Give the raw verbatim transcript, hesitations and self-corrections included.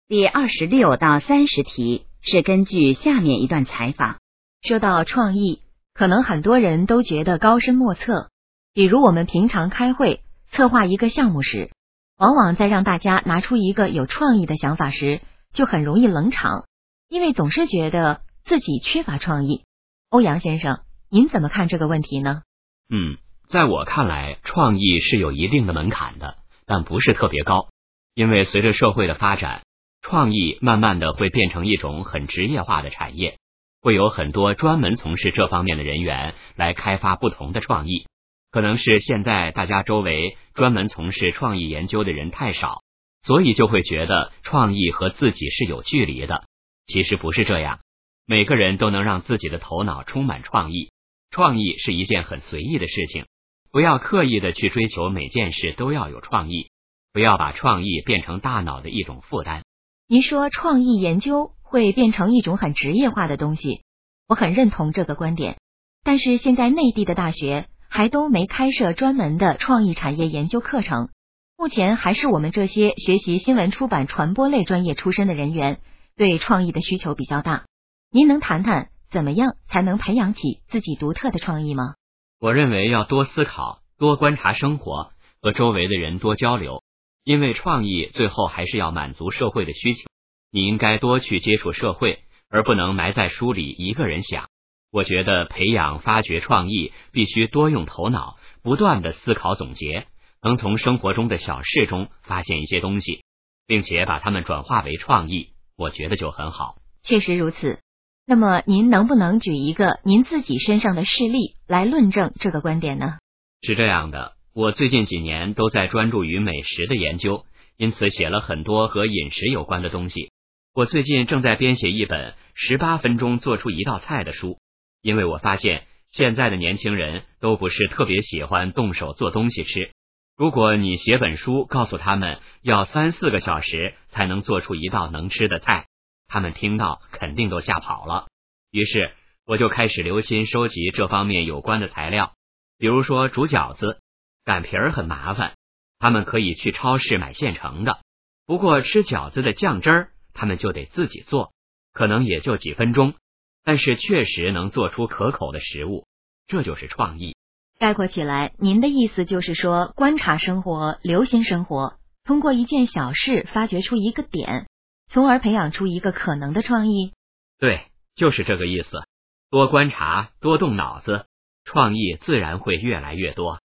第二十六到三十题是根据下面一段采访。 说到创意，可能很多人都觉得高深莫测。比如我们平常开会策划一个项目时，往往在让大家拿出一个有创意的想法时，就很容易冷场，因为总是觉得自己缺乏创意。欧阳先生，您怎么看这个问题呢？ 嗯，在我看来，创意是有一定的门槛的，但不是特别高。因为随着社会的发展，创意慢慢的会变成一种很职业化的产业，会有很多专门从事这方面的人员来开发不同的创意。可能是现在大家周围专门从事创意研究的人太少，所以就会觉得创意和自己是有距离的。其实不是这样，每个人都能让自己的头脑充满创意。创意是一件很随意的事情，不要刻意的去追求每件事都要有创意，不要把创意变成大脑的一种负担。 您说创意研究会变成一种很职业化的东西，我很认同这个观点。但是现在内地的大学还都没开设专门的创意产业研究课程，目前还是我们这些学习新闻出版传播类专业出身的人员对创意的需求比较大。您能谈谈怎么样才能培养起自己独特的创意吗？ 我认为要多思考，多观察生活，和周围的人多交流，因为创意最后还是要满足社会的需求。你应该多去接触社会，而不能埋在书里一个人想。我觉得培养发掘创意必须多用头脑，不断的思考总结，能从生活中的小事中发现一些东西，并且把它们转化为创意，我觉得就很好。 确实如此。那么您能不能举一个您自己身上的事例来论证这个观点呢？ 是这样的，我最近几年都在专注于美食的研究，因此写了很多和饮食有关的东西。我最近正在编写一本十八分钟做出一道菜的书，因为我发现现在的年轻人都不是特别喜欢动手做东西吃。如果你写本书告诉他们要三四个小时才能做出一道能吃的菜，他们听到肯定都吓跑了。于是我就开始留心收集这方面有关的材料，比如说煮饺子，擀皮儿很麻烦，他们可以去超市买现成的，不过吃饺子的酱汁儿他们就得自己做，可能也就几分钟，但是确实能做出可口的食物，这就是创意。 概括起来，您的意思就是说，观察生活，留心生活，通过一件小事发掘出一个点，从而培养出一个可能的创意。 对，就是这个意思。多观察，多动脑子，创意自然会越来越多。